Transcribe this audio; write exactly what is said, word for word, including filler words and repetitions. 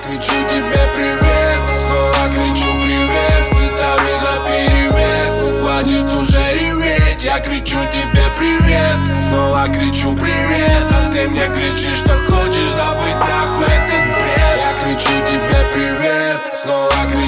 кричу тебе привет, снова кричу привет, цветами наперевес. Ну хватит уже реветь, я кричу тебе привет, снова кричу привет, а ты мне кричишь, что хочешь забыть нахуй этот бред. Я кричу тебе привет, снова кричу